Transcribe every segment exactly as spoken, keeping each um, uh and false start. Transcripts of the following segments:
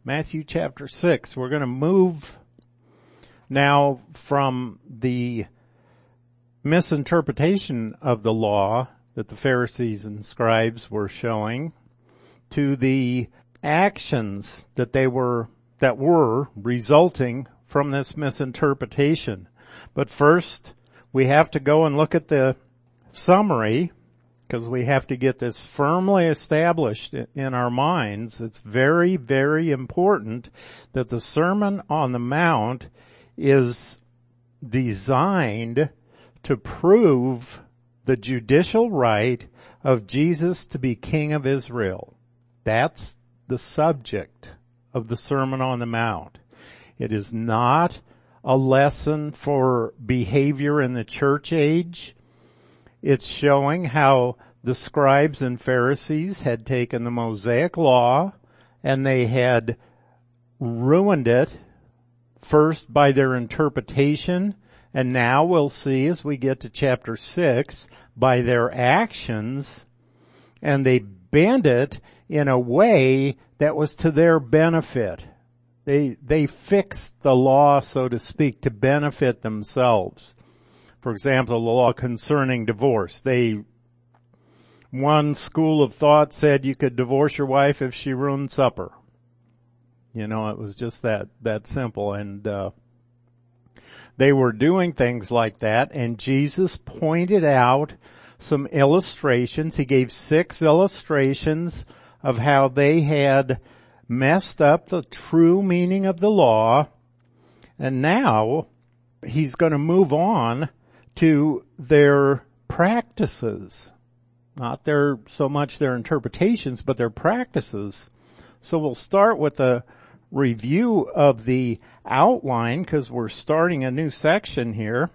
Matthew chapter six. We're going to move now from the misinterpretation of the law that the Pharisees and scribes were showing to the actions that they were, that were resulting from this misinterpretation. But first, we have to go and look at the summary, because we have to get this firmly established in our minds. It's very, very important that the Sermon on the Mount is designed to prove the judicial right of Jesus to be King of Israel. That's the subject of the Sermon on the Mount. It is not a lesson for behavior in the church age. It's showing how the scribes and Pharisees had taken the Mosaic law and they had ruined it first by their interpretation, and now we'll see as we get to chapter six by their actions, and they bend it in a way that was to their benefit. They, they fixed the law, so to speak, to benefit themselves. For example, the law concerning divorce. They, one school of thought said you could divorce your wife if she ruined supper. You know, it was just that, that simple. And, uh, they were doing things like that, and Jesus pointed out some illustrations. He gave six illustrations of how they had messed up the true meaning of the law, and now he's going to move on to their practices. Not their, so much their interpretations, but their practices. So we'll start with a review of the outline, because we're starting a new section here.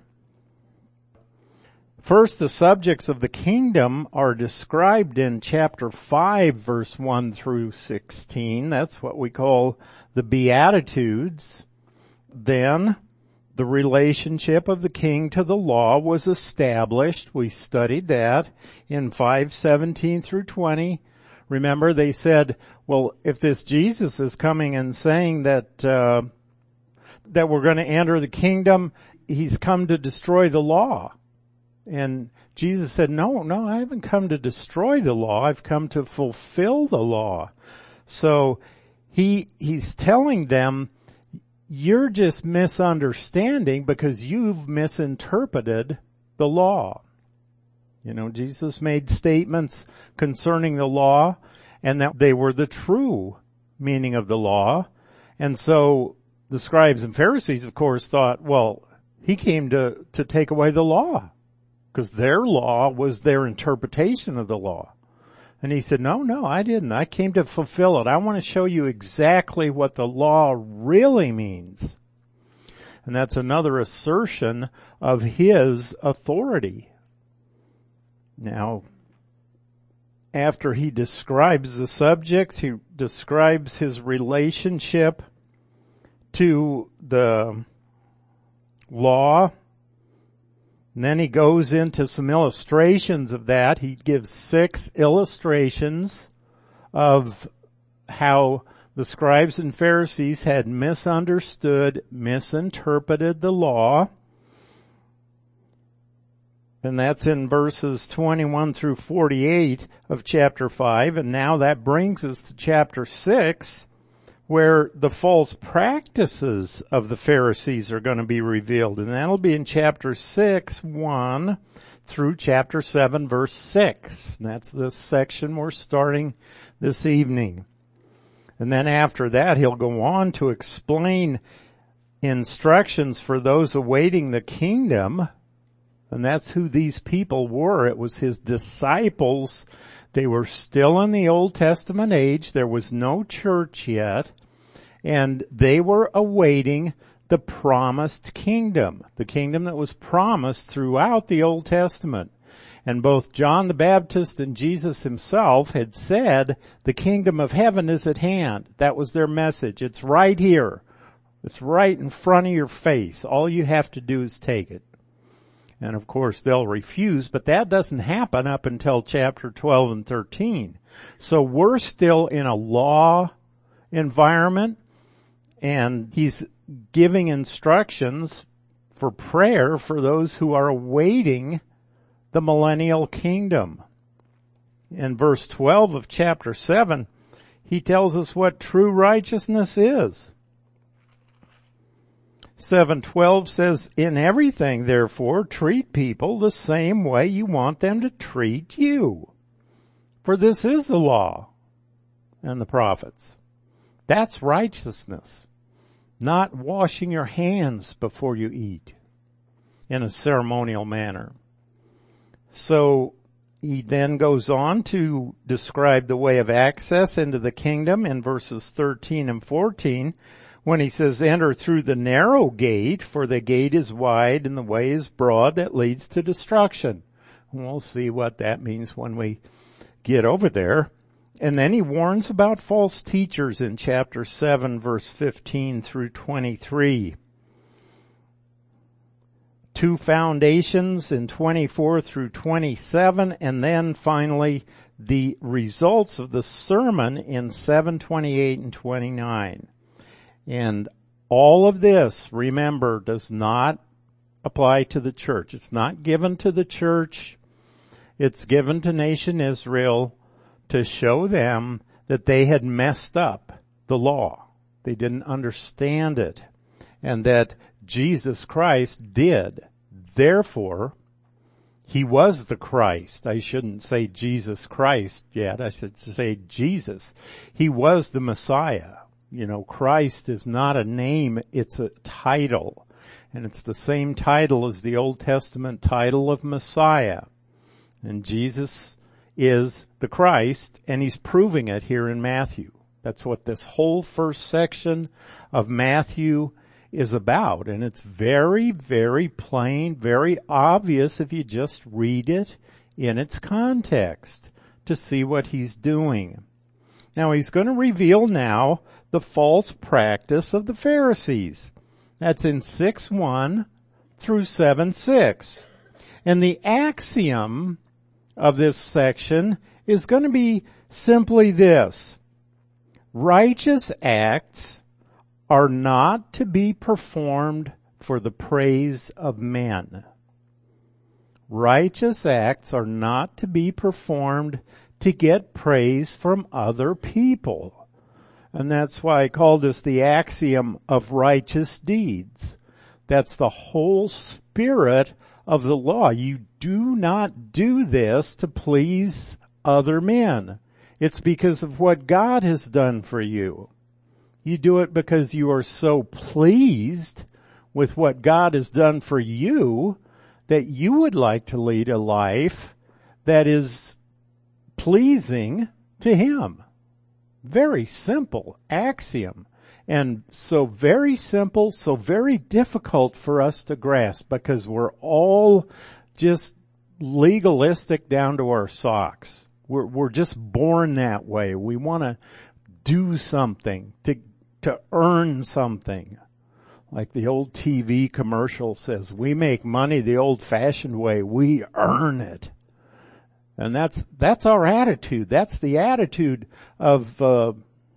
First, the subjects of the kingdom are described in chapter five, verse one through sixteen. That's what we call the Beatitudes. Then, the relationship of the king to the law was established. We studied that in five seventeen through twenty. Remember, they said, well, if this Jesus is coming and saying that uh that we're going to enter the kingdom, he's come to destroy the law. And Jesus said, no, no, I haven't come to destroy the law. I've come to fulfill the law. So he, he's telling them, you're just misunderstanding because you've misinterpreted the law. You know, Jesus made statements concerning the law and that they were the true meaning of the law. And so the scribes and Pharisees, of course, thought, well, he came to, to take away the law, because their law was their interpretation of the law. And he said, no, no, I didn't. I came to fulfill it. I want to show you exactly what the law really means. And that's another assertion of his authority. Now, after he describes the subjects, he describes his relationship to the law. And then he goes into some illustrations of that. He gives six illustrations of how the scribes and Pharisees had misunderstood, misinterpreted the law. And that's in verses twenty-one through forty-eight of chapter five. And now that brings us to chapter six, where the false practices of the Pharisees are going to be revealed. And that'll be in chapter six, one through chapter seven, verse six. And that's the section we're starting this evening. And then after that, he'll go on to explain instructions for those awaiting the kingdom. And that's who these people were. It was his disciples. They were still in the Old Testament age. There was no church yet. And they were awaiting the promised kingdom, the kingdom that was promised throughout the Old Testament. And both John the Baptist and Jesus himself had said, the kingdom of heaven is at hand. That was their message. It's right here. It's right in front of your face. All you have to do is take it. And of course they'll refuse, but that doesn't happen up until chapter twelve and thirteen. So we're still in a law environment. And he's giving instructions for prayer for those who are awaiting the millennial kingdom. In verse twelve of chapter seven, he tells us what true righteousness is. seven twelve says, in everything, therefore, treat people the same way you want them to treat you. For this is the law and the prophets. That's righteousness. Not washing your hands before you eat in a ceremonial manner. So he then goes on to describe the way of access into the kingdom in verses thirteen and fourteen when he says, enter through the narrow gate, for the gate is wide and the way is broad that leads to destruction. And we'll see what that means when we get over there. And then he warns about false teachers in chapter seven, verse fifteen through twenty-three. Two foundations in twenty-four through twenty-seven, and then finally the results of the sermon in seven twenty-eight and twenty-nine. And all of this, remember, does not apply to the church. It's not given to the church. It's given to nation Israel to show them that they had messed up the law. They didn't understand it. And that Jesus Christ did. Therefore, he was the Christ. I shouldn't say Jesus Christ yet. I should say Jesus. He was the Messiah. You know, Christ is not a name, it's a title. And it's the same title as the Old Testament title of Messiah. And Jesus is the Christ, and he's proving it here in Matthew. That's what this whole first section of Matthew is about. And it's very, very plain, very obvious if you just read it in its context to see what he's doing. Now he's going to reveal now the false practice of the Pharisees. That's in six one through seven six. And the axiom of this section is going to be simply this. Righteous acts are not to be performed for the praise of men. Righteous acts are not to be performed to get praise from other people. And that's why I call this the axiom of righteous deeds. That's the whole spirit of the law. You do not do this to please other men. It's because of what God has done for you. You do it because you are so pleased with what God has done for you that you would like to lead a life that is pleasing to him. Very simple axiom. And so very simple, so very difficult for us to grasp because we're all just legalistic down to our socks. We're, we're just born that way. We want to do something to, to earn something. Like the old T V commercial says, we make money the old-fashioned way. We earn it. And that's, that's our attitude. That's the attitude of, uh,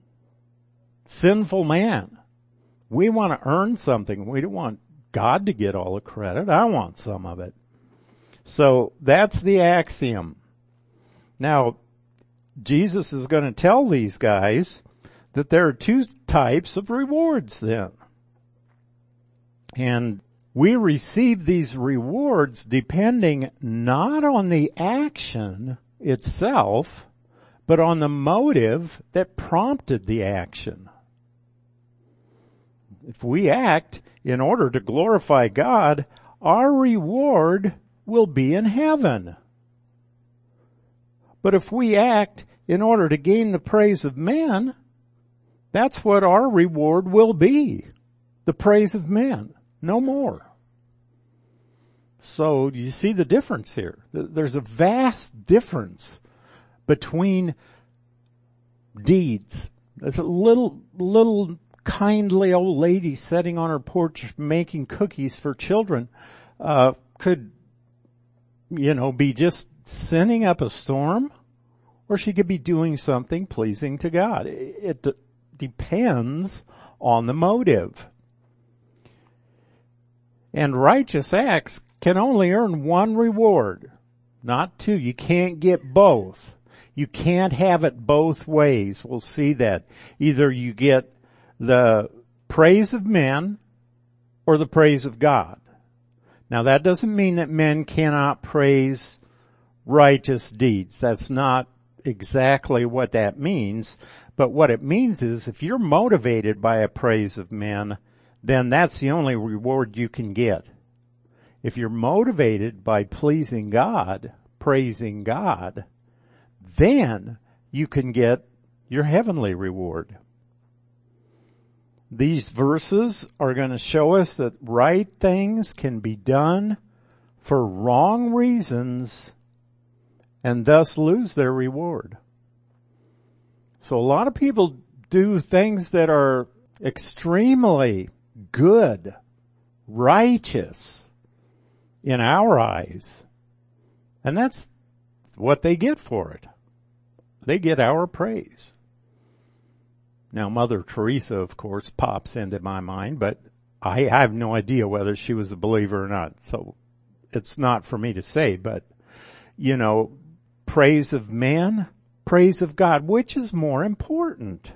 sinful man. We want to earn something. We don't want God to get all the credit. I want some of it. So that's the axiom. Now, Jesus is going to tell these guys that there are two types of rewards then. And we receive these rewards depending not on the action itself, but on the motive that prompted the action. If we act in order to glorify God, our reward will be in heaven. But if we act in order to gain the praise of men, that's what our reward will be. The praise of men. No more. So you see the difference here. There's a vast difference between deeds. There's a little, little kindly old lady sitting on her porch making cookies for children, uh, could, you know, be just sending up a storm, or she could be doing something pleasing to God. It, it depends on the motive. And righteous acts can only earn one reward, not two. You can't get both. You can't have it both ways. We'll see that. Either you get the praise of men or the praise of God. Now that doesn't mean that men cannot praise righteous deeds. That's not exactly what that means. But what it means is if you're motivated by a praise of men, then that's the only reward you can get. If you're motivated by pleasing God, praising God, then you can get your heavenly reward. These verses are going to show us that right things can be done for wrong reasons and thus lose their reward. So a lot of people do things that are extremely good, righteous in our eyes, and that's what they get for it. They get our praise. Now, Mother Teresa, of course, pops into my mind, but I have no idea whether she was a believer or not, so it's not for me to say, but, you know, praise of man, praise of God, which is more important?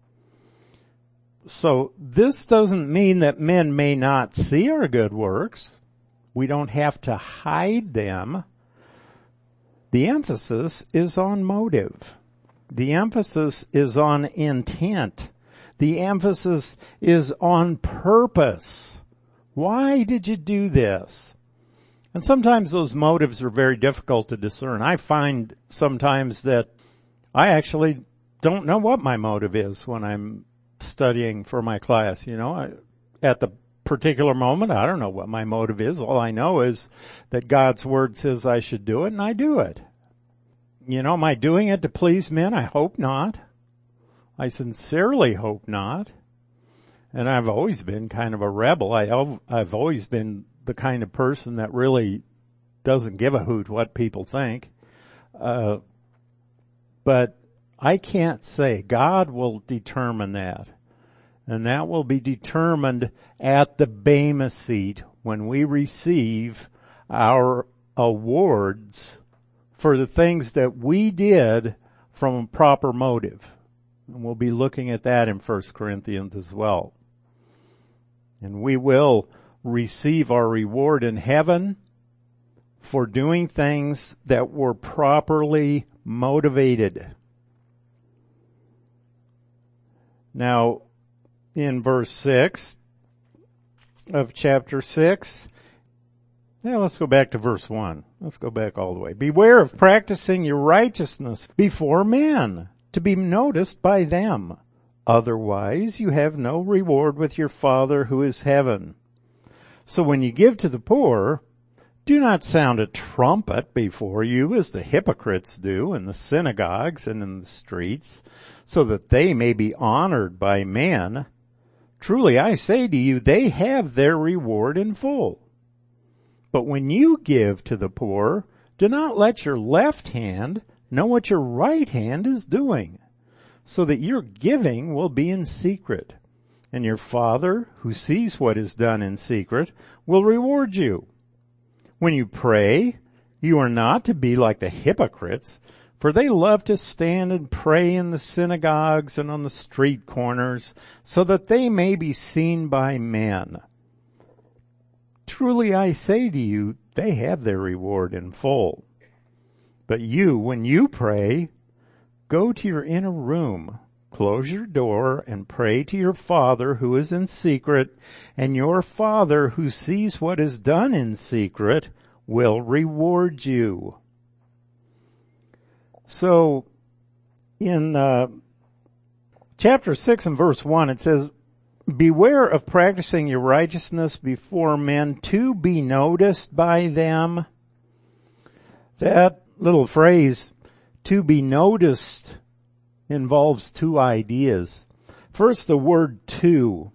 So this doesn't mean that men may not see our good works. We don't have to hide them. The emphasis is on motive. The emphasis is on intent. The emphasis is on purpose. Why did you do this? And sometimes those motives are very difficult to discern. I find sometimes that I actually don't know what my motive is when I'm studying for my class. You know, I, at the particular moment, I don't know what my motive is. All I know is that God's word says I should do it, and I do it. You know, am I doing it to please men? I hope not. I sincerely hope not. And I've always been kind of a rebel. I, I've always been the kind of person that really doesn't give a hoot what people think. Uh, but I can't say. God will determine that. And that will be determined at the Bema seat when we receive our awards for the things that we did from a proper motive. And we'll be looking at that in First Corinthians as well. And we will receive our reward in heaven for doing things that were properly motivated. Now, in verse six of chapter six, now let's go back to verse one. Let's go back all the way. Beware of practicing your righteousness before men, to be noticed by them. Otherwise you have no reward with your Father who is heaven. So when you give to the poor, do not sound a trumpet before you as the hypocrites do in the synagogues and in the streets, so that they may be honored by men. Truly I say to you, they have their reward in full. But when you give to the poor, do not let your left hand know what your right hand is doing, so that your giving will be in secret. And your Father, who sees what is done in secret, will reward you. When you pray, you are not to be like the hypocrites, for they love to stand and pray in the synagogues and on the street corners, so that they may be seen by men. Truly I say to you, they have their reward in full. But you, when you pray, go to your inner room, close your door, and pray to your Father who is in secret, and your Father who sees what is done in secret will reward you. So, in uh, chapter six and verse one, it says, beware of practicing your righteousness before men to be noticed by them. That little phrase, to be noticed, involves two ideas. First, the word to.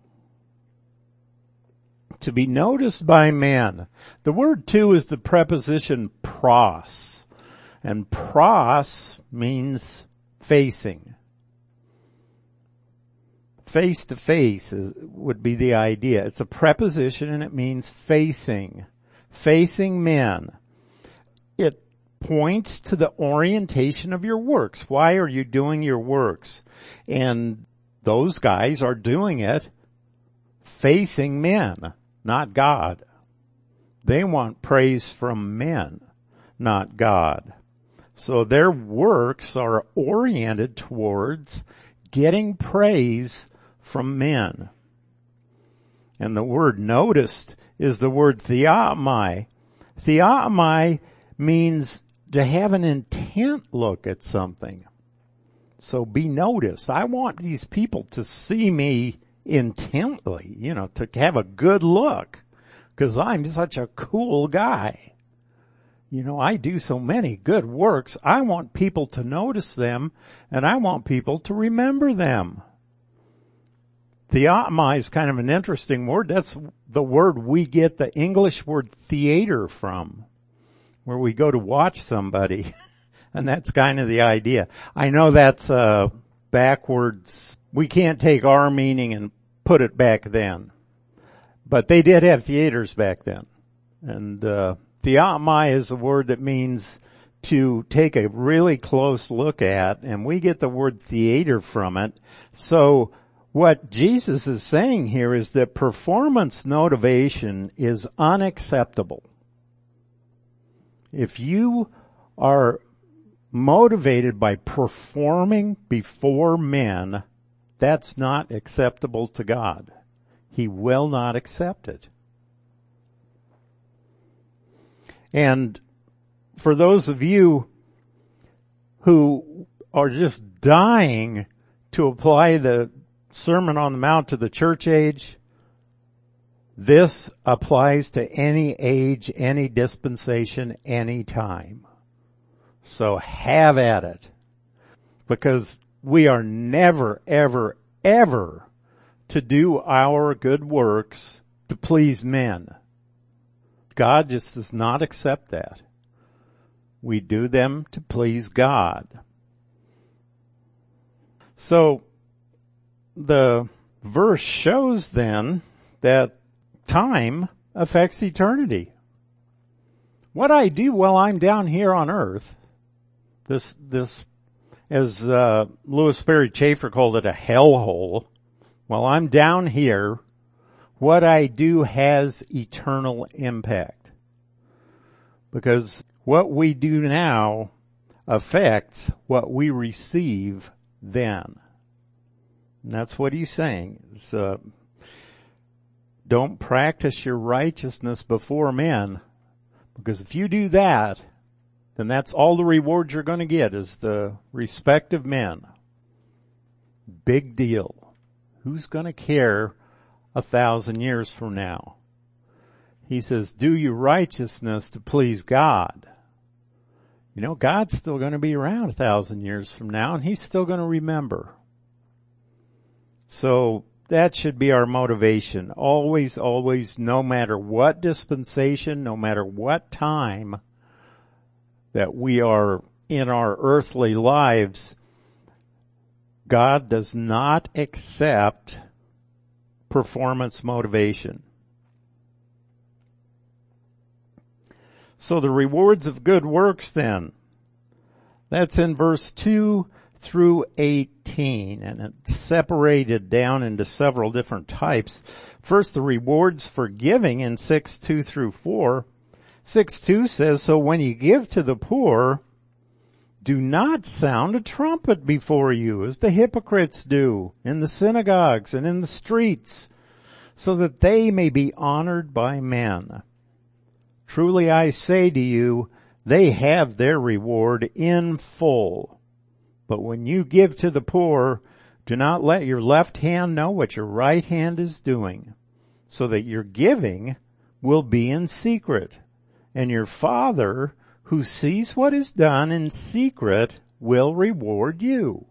To be noticed by men. The word to is the preposition pros. And pros means facing. face to face is, would be the idea. It's a preposition and it means facing. Facing men. It points to the orientation of your works. Why are you doing your works? And those guys are doing it facing men, not God. They want praise from men, not God. So their works are oriented towards getting praise from men. And the word noticed is the word theomai. Theomai means to have an intent look at something. So be noticed. I want these people to see me intently, you know, to have a good look, because I'm such a cool guy. You know, I do so many good works. I want people to notice them, and I want people to remember them. Theomai is kind of an interesting word. That's the word we get the English word theater from, where we go to watch somebody. And that's kind of the idea. I know that's uh backwards. We can't take our meaning and put it back then. But they did have theaters back then. And uh theomai is a word that means to take a really close look at, and we get the word theater from it. So what Jesus is saying here is that performance motivation is unacceptable. If you are motivated by performing before men, that's not acceptable to God. He will not accept it. And for those of you who are just dying to apply the Sermon on the Mount to the church age, this applies to any age, any dispensation, any time. So have at it. Because we are never, ever, ever to do our good works to please men. God just does not accept that. We do them to please God. So the verse shows then that time affects eternity. What I do while I'm down here on earth, this, this, as uh, Louis Sperry Chafer called it, a hellhole, while I'm down here, what I do has eternal impact. Because what we do now affects what we receive then. And that's what he's saying. It's, uh, don't practice your righteousness before men. Because if you do that, then that's all the rewards you're going to get is the respect of men. Big deal. Who's going to care a thousand years from now? He says, do your righteousness to please God. You know, God's still going to be around a thousand years from now, and he's still going to remember. So that should be our motivation. Always, always, no matter what dispensation, no matter what time that we are in our earthly lives, God does not accept performance motivation. So the rewards of good works then, that's in verse two through eighteen, and it's separated down into several different types. First, the rewards for giving in six two through four. six two says, so when you give to the poor, do not sound a trumpet before you, as the hypocrites do in the synagogues and in the streets, so that they may be honored by men. Truly I say to you, they have their reward in full. But when you give to the poor, do not let your left hand know what your right hand is doing, so that your giving will be in secret. And your Father, who sees what is done in secret, will reward you.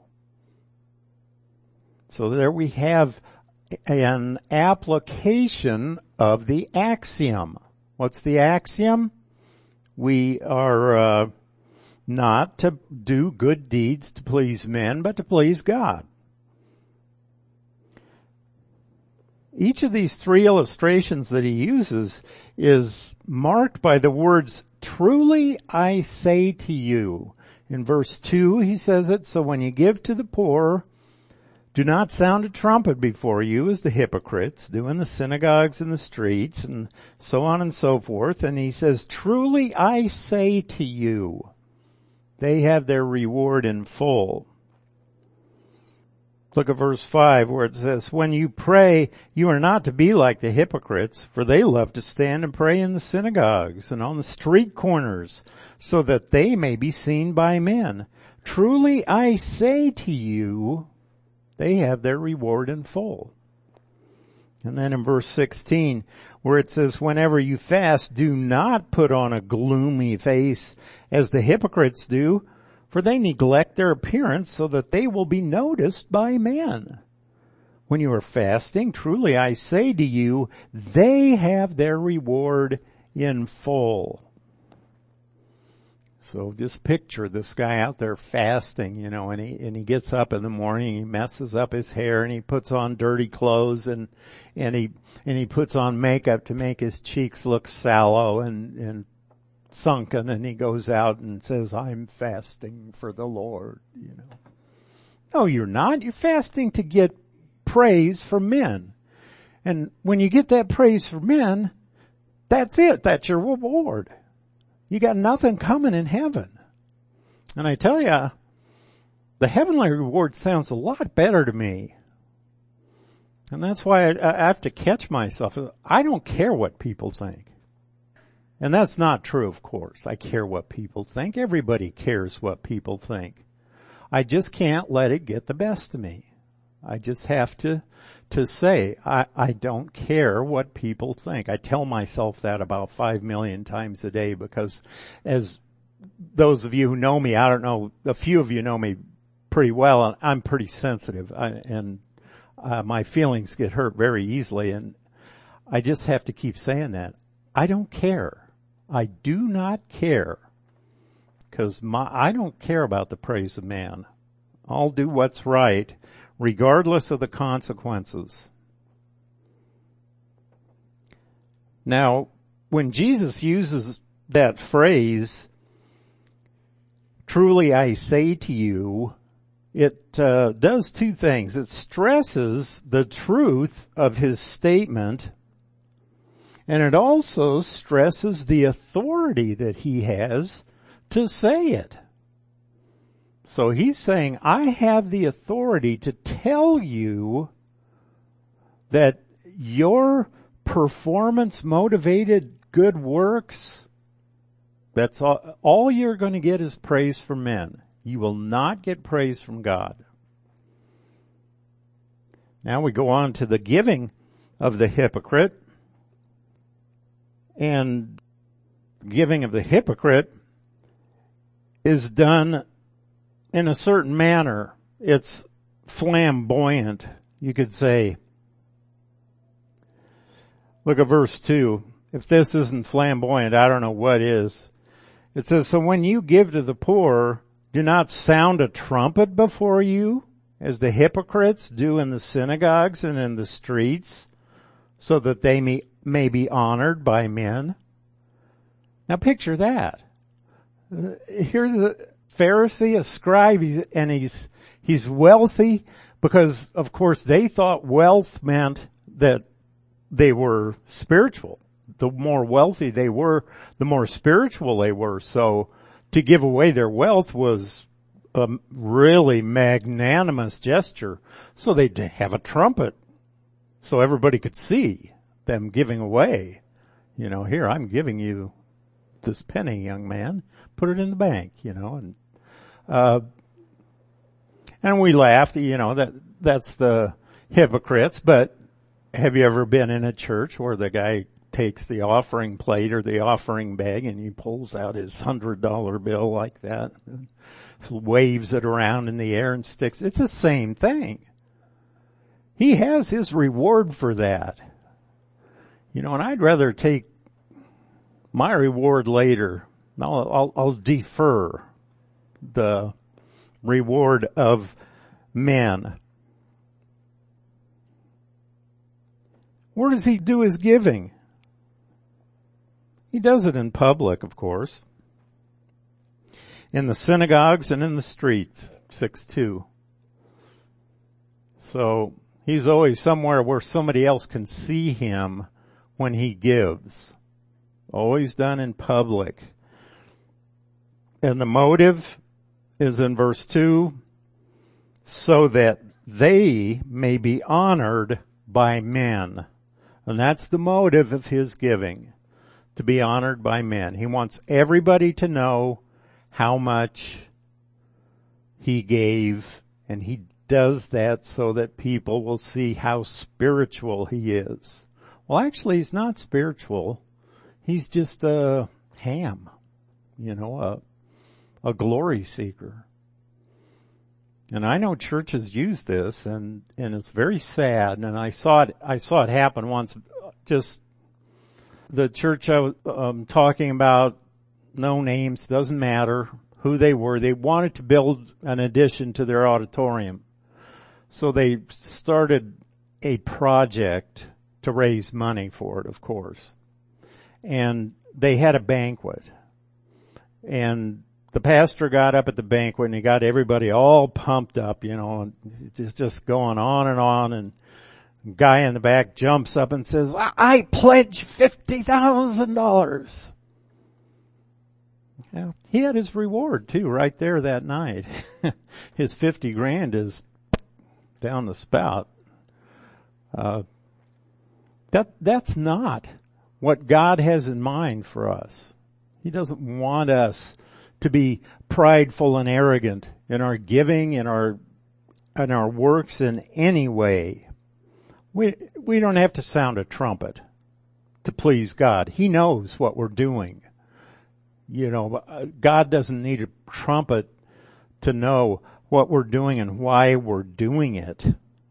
So there we have an application of the axiom. What's the axiom? We are uh, not to do good deeds to please men, but to please God. each of these three illustrations that he uses is marked by the words, truly I say to you. In verse two, he says it, so when you give to the poor, do not sound a trumpet before you as the hypocrites do in the synagogues and the streets and so on and so forth. And he says, truly I say to you, they have their reward in full. Look at verse five where it says, when you pray, you are not to be like the hypocrites, for they love to stand and pray in the synagogues and on the street corners, so that they may be seen by men. Truly I say to you, they have their reward in full. And then in verse sixteen, where it says, whenever you fast, do not put on a gloomy face as the hypocrites do, for they neglect their appearance so that they will be noticed by men. When you are fasting, truly I say to you, they have their reward in full. So just picture this guy out there fasting, you know, and he, and he gets up in the morning, he messes up his hair and he puts on dirty clothes and, and he, and he puts on makeup to make his cheeks look sallow and, and sunken, and he goes out and says, I'm fasting for the Lord, you know. No, you're not. You're fasting to get praise from men. And when you get that praise from men, that's it. That's your reward. You got nothing coming in heaven. And I tell you, the heavenly reward sounds a lot better to me. And that's why I, I have to catch myself. I don't care what people think. And that's not true, of course. I care what people think. Everybody cares what people think. I just can't let it get the best of me. I just have to, to say, I, I don't care what people think. I tell myself that about five million times a day because as those of you who know me, I don't know, a few of you know me pretty well, and I'm pretty sensitive, I, and uh, my feelings get hurt very easily, and I just have to keep saying that. I don't care. I do not care, because my, I don't care about the praise of man. I'll do what's right, regardless of the consequences. Now, when Jesus uses that phrase, truly I say to you, it uh, does two things. It stresses the truth of his statement, and it also stresses the authority that he has to say it. So he's saying, I have the authority to tell you that your performance-motivated good works, that's all, all you're going to get is praise from men. You will not get praise from God. Now we go on to the giving of the hypocrite. And giving of the hypocrite is done in a certain manner. It's flamboyant, you could say. Look at verse two. If this isn't flamboyant, I don't know what is. It says, so when you give to the poor, do not sound a trumpet before you, as the hypocrites do in the synagogues and in the streets, so that they may, may be honored by men. Now picture that. Here's a Pharisee, a scribe, and he's, he's wealthy because, of course, they thought wealth meant that they were spiritual. The more wealthy they were, the more spiritual they were. So to give away their wealth was a really magnanimous gesture. So they'd have a trumpet so everybody could see them giving away. You know, here, I'm giving you this penny, young man. Put it in the bank, you know, and, uh, and we laughed, you know, that, that's the hypocrites, but have you ever been in a church where the guy takes the offering plate or the offering bag and he pulls out his hundred dollar bill like that, and waves it around in the air and sticks? It's the same thing. He has his reward for that. You know, and I'd rather take my reward later. I'll, I'll, I'll defer the reward of men. Where does he do his giving? He does it in public, of course. In the synagogues and in the streets, six two. So he's always somewhere where somebody else can see him when he gives. Always done in public. And the motive is in verse two, so that they may be honored by men. And that's the motive of his giving, to be honored by men. He wants everybody to know how much he gave, and he does that so that people will see how spiritual he is. Well, actually, he's not spiritual. He's just a ham, you know, a, a glory seeker. And I know churches use this, and, and it's very sad. And I saw it, I saw it happen once. Just the church I was um, talking about, no names, doesn't matter who they were. They wanted to build an addition to their auditorium. So they started a project to raise money for it, of course. And they had a banquet. And the pastor got up at the banquet and he got everybody all pumped up, you know, and just, just going on and on. And the guy in the back jumps up and says, I, I pledge fifty thousand dollars. Yeah, he had his reward too right there that night. His fifty grand is down the spout. Uh, that, that's not what God has in mind for us. He doesn't want us to be prideful and arrogant in our giving, in our, in our works in any way. We, we don't have to sound a trumpet to please God. He knows what we're doing. You know, God doesn't need a trumpet to know what we're doing and why we're doing it.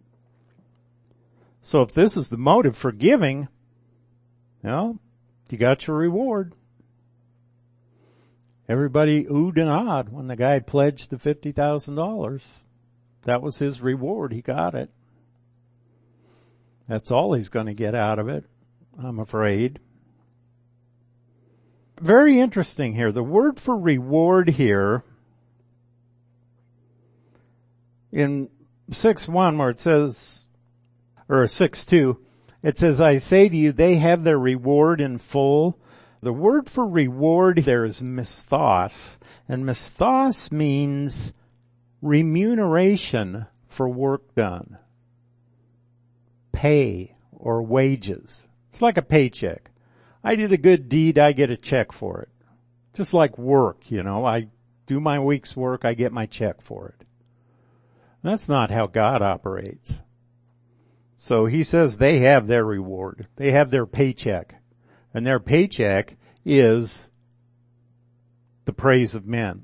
So if this is the motive for giving, well, you got your reward. Everybody oohed and awed when the guy pledged the fifty thousand dollars. That was his reward. He got it. That's all he's going to get out of it, I'm afraid. Very interesting here. The word for reward here in six one where it says, or six two, it says, I say to you, they have their reward in full. The word for reward there is misthos, and misthos means remuneration for work done. Pay or wages. It's like a paycheck. I did a good deed, I get a check for it. Just like work, you know, I do my week's work, I get my check for it. That's not how God operates. So he says they have their reward. They have their paycheck. And their paycheck is the praise of men.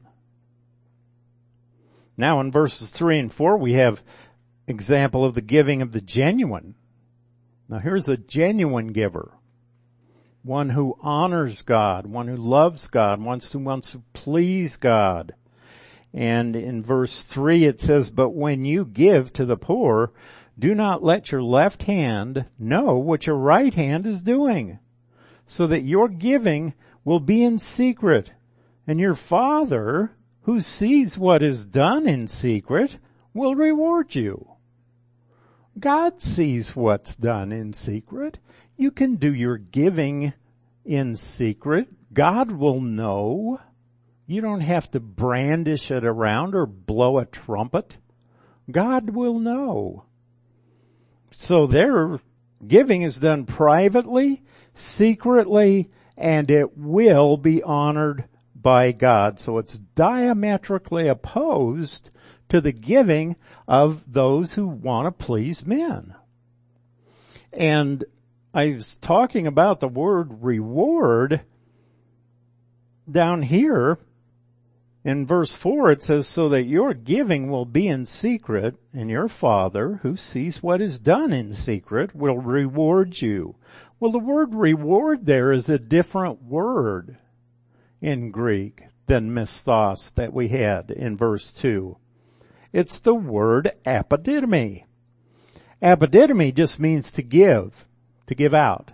Now in verses three and four we have example of the giving of the genuine. Now here's a genuine giver. One who honors God, one who loves God, one who wants to please God. And in verse three it says, but when you give to the poor, do not let your left hand know what your right hand is doing, so that your giving will be in secret, and your Father, who sees what is done in secret, will reward you. God sees what's done in secret. You can do your giving in secret. God will know. You don't have to brandish it around or blow a trumpet. God will know. So their giving is done privately, secretly, and it will be honored by God. So it's diametrically opposed to the giving of those who want to please men. And I was talking about the word reward down here. In verse four it says, so that your giving will be in secret, and your Father, who sees what is done in secret, will reward you. Well, the word reward there is a different word in Greek than misthos that we had in verse two. It's the word apodidomi. Apodidomi just means to give, to give out.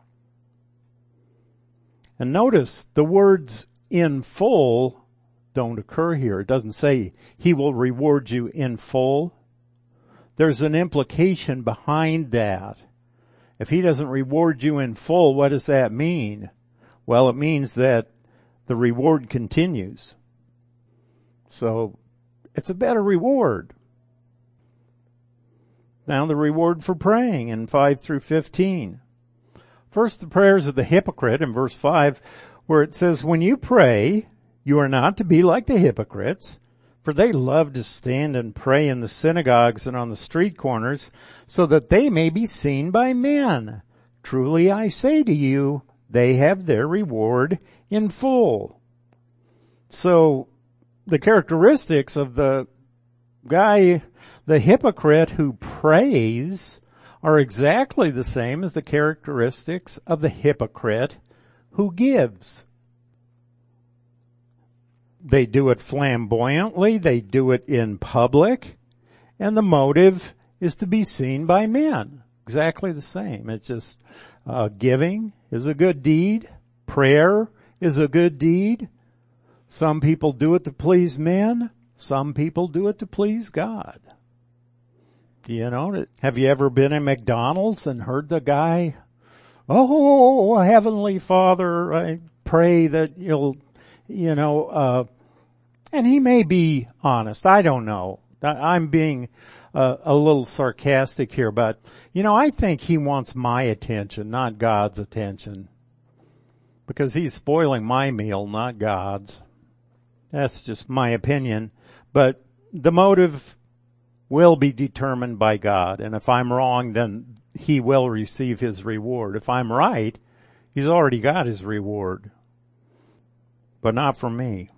And notice the words in full don't occur here. It doesn't say he will reward you in full. There's an implication behind that. If he doesn't reward you in full, what does that mean? Well, it means that the reward continues. So it's a better reward. Now the reward for praying in five through fifteen. First, the prayers of the hypocrite in verse five, where it says, when you pray, you are not to be like the hypocrites, for they love to stand and pray in the synagogues and on the street corners, so that they may be seen by men. Truly I say to you, they have their reward in full. So, the characteristics of the guy, the hypocrite who prays, are exactly the same as the characteristics of the hypocrite who gives. They do it flamboyantly, they do it in public, and the motive is to be seen by men. Exactly the same. It's just uh, giving is a good deed, prayer is a good deed. Some people do it to please men, some people do it to please God. You know, have you ever been in McDonald's and heard the guy, oh, Heavenly Father, I pray that you'll, you know, uh, and he may be honest. I don't know. I'm being uh, a little sarcastic here, but, you know, I think he wants my attention, not God's attention. Because he's spoiling my meal, not God's. That's just my opinion. But the motive will be determined by God. And if I'm wrong, then he will receive his reward. If I'm right, he's already got his reward. But not from me.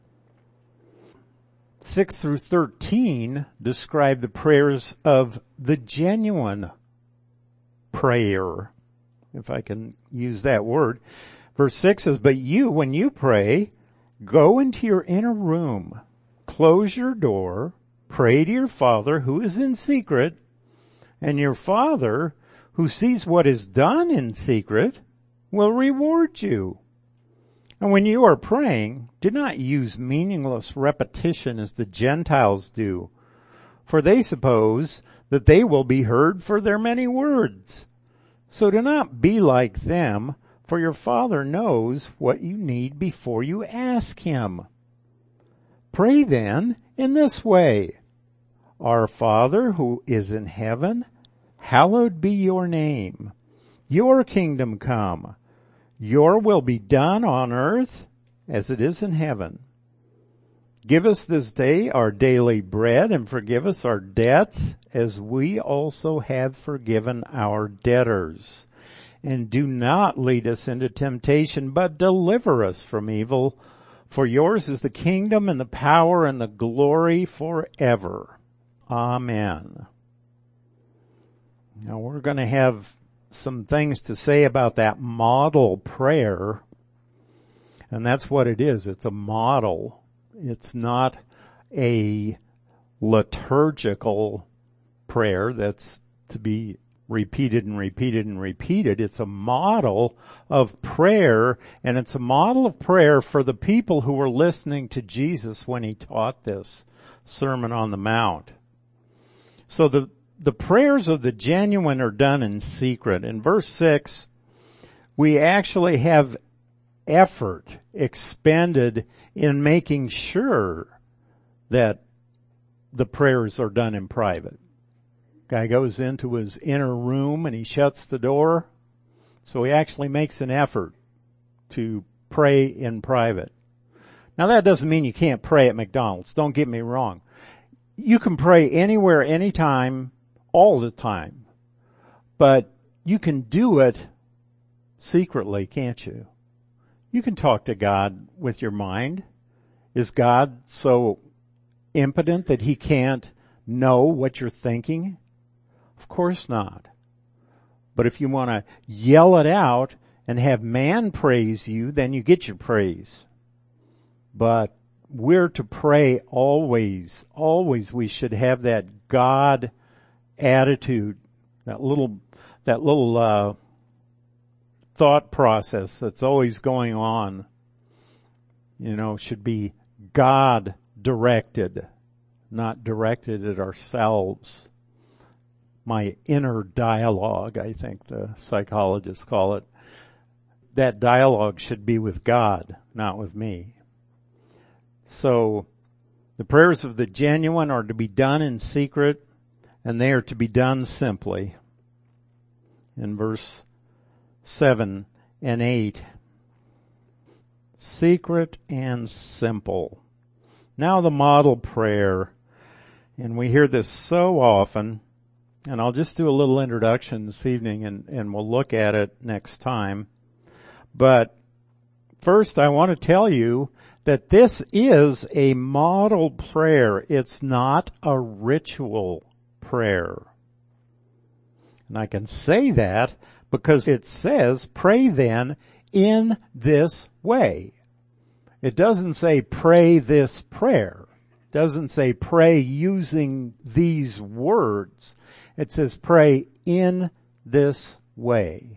six through thirteen describe the prayers of the genuine prayer, if I can use that word. Verse six says, but you, when you pray, go into your inner room, close your door, pray to your Father who is in secret, and your Father who sees what is done in secret will reward you. And when you are praying, do not use meaningless repetition as the Gentiles do, for they suppose that they will be heard for their many words. So do not be like them, for your Father knows what you need before you ask him. Pray then in this way, our Father who is in heaven, hallowed be your name. Your kingdom come. Your will be done on earth as it is in heaven. Give us this day our daily bread, and forgive us our debts as we also have forgiven our debtors. And do not lead us into temptation, but deliver us from evil. For yours is the kingdom and the power and the glory forever. Amen. Now we're going to have some things to say about that model prayer. And that's what it is. It's a model. It's not a liturgical prayer that's to be repeated and repeated and repeated. It's a model of prayer, and it's a model of prayer for the people who were listening to Jesus when he taught this Sermon on the Mount. So the the prayers of the genuine are done in secret. In verse six, we actually have effort expended in making sure that the prayers are done in private. Guy goes into his inner room and he shuts the door. So he actually makes an effort to pray in private. Now that doesn't mean you can't pray at McDonald's. Don't get me wrong. You can pray anywhere, anytime, all the time. But you can do it secretly, can't you? You can talk to God with your mind. Is God so impotent that he can't know what you're thinking? Of course not. But if you want to yell it out and have man praise you, then you get your praise. But we're to pray always, always we should have that God attitude, that little, that little, uh, thought process that's always going on, you know, should be God directed, not directed at ourselves. My inner dialogue, I think the psychologists call it. That dialogue should be with God, not with me. So the prayers of the genuine are to be done in secret, and they are to be done simply. In verse seven and eight, secret and simple. Now the model prayer, and we hear this so often, and I'll just do a little introduction this evening and, and we'll look at it next time. But first I want to tell you that this is a model prayer. It's not a ritual prayer. And I can say that because it says, pray then in this way. It doesn't say pray this prayer. It doesn't say pray using these words. It says pray in this way.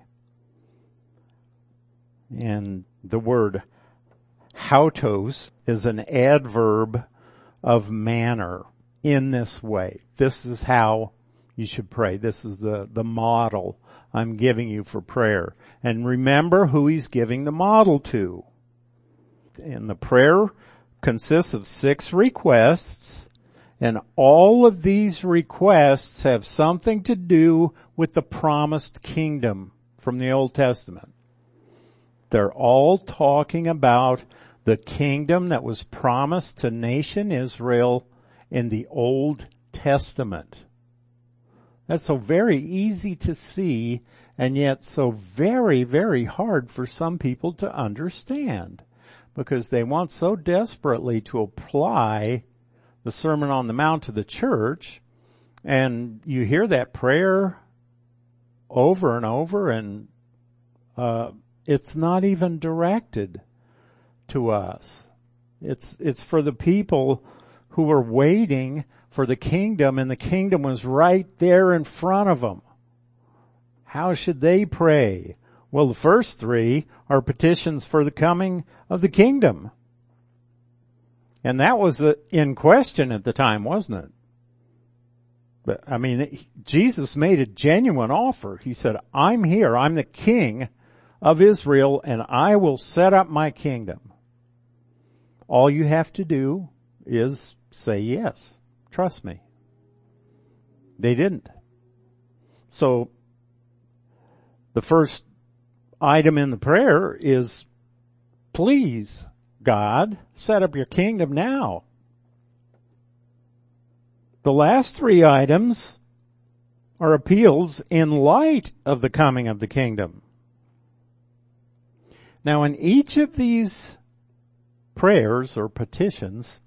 And the word hautos is an adverb of manner. In this way. This is how you should pray. This is the, the model I'm giving you for prayer. And remember who he's giving the model to. And the prayer consists of six requests, and all of these requests have something to do with the promised kingdom from the Old Testament. They're all talking about the kingdom that was promised to nation Israel in the Old Testament. That's so very easy to see, and yet so very, very hard for some people to understand, because they want so desperately to apply the Sermon on the Mount to the church, and you hear that prayer over and over, and uh it's not even directed to us. It's it's for the people who were waiting for the kingdom, and the kingdom was right there in front of them. How should they pray? Well, the first three are petitions for the coming of the kingdom. And that was in question at the time, wasn't it? But, I mean, Jesus made a genuine offer. He said, I'm here, I'm the king of Israel, and I will set up my kingdom. All you have to do is say yes. Trust me. They didn't. So, the first item in the prayer is, please, God, set up your kingdom now. The last three items are appeals in light of the coming of the kingdom. Now, in each of these prayers or petitions,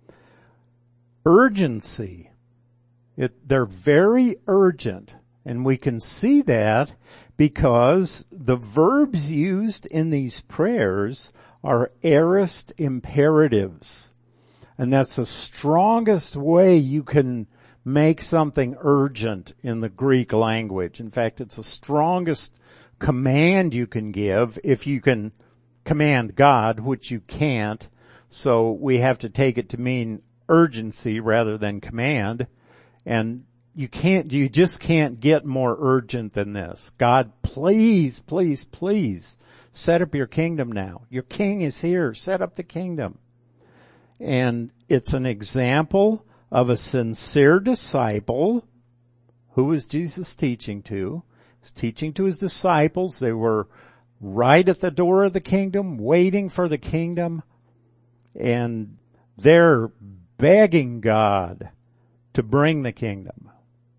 urgency, it, they're very urgent, and we can see that because the verbs used in these prayers are aorist imperatives. And that's the strongest way you can make something urgent in the Greek language. In fact, it's the strongest command you can give if you can command God, which you can't. So we have to take it to mean urgency rather than command. And you can't, you just can't get more urgent than this. God, please, please, please set up your kingdom now. Your king is here. Set up the kingdom. And it's an example of a sincere disciple. Who was Jesus teaching to? He was teaching to his disciples. They were right at the door of the kingdom, waiting for the kingdom. And they're begging God to bring the kingdom.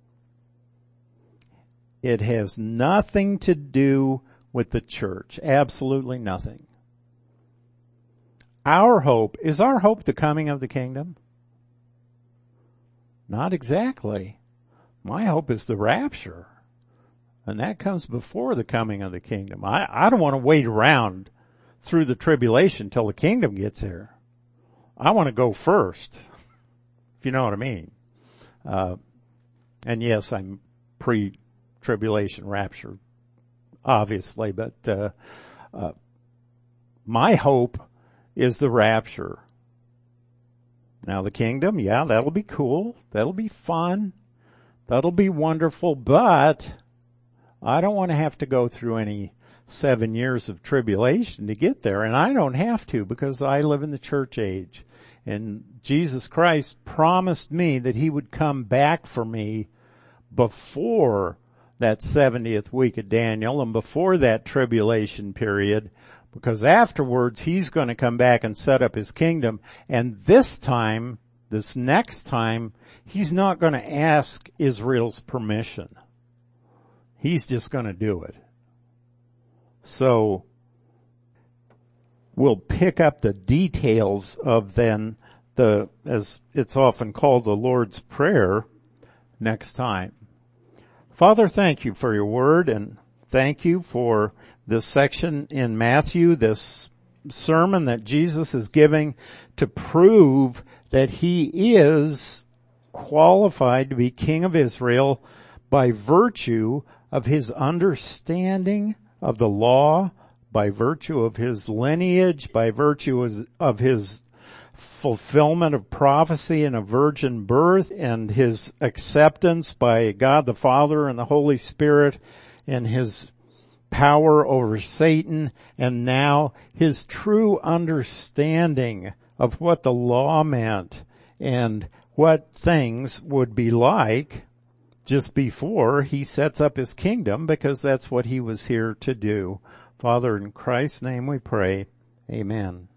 It has nothing to do with the church. Absolutely nothing. Our hope, is our hope the coming of the kingdom? Not exactly. My hope is the rapture. And that comes before the coming of the kingdom. I, I don't want to wait around through the tribulation till the kingdom gets here. I want to go first, if you know what I mean. Uh, and yes, I'm pre-tribulation rapture. obviously, but, uh, uh, my hope is the rapture. Now the kingdom, yeah, that'll be cool. That'll be fun. That'll be wonderful, but I don't want to have to go through any seven years of tribulation to get there, and I don't have to because I live in the church age. And Jesus Christ promised me that he would come back for me before that seventieth week of Daniel and before that tribulation period, because afterwards he's going to come back and set up his kingdom. And this time, this next time, he's not going to ask Israel's permission. He's just going to do it. So we'll pick up the details of then the, as it's often called, the Lord's Prayer next time. Father, thank you for your word, and thank you for this section in Matthew, this sermon that Jesus is giving to prove that he is qualified to be King of Israel by virtue of his understanding of the law, by virtue of his lineage, by virtue of his fulfillment of prophecy in a virgin birth, and his acceptance by God the Father and the Holy Spirit, and his power over Satan, and now his true understanding of what the law meant and what things would be like just before he sets up his kingdom, because that's what he was here to do. Father, in Christ's name we pray. Amen.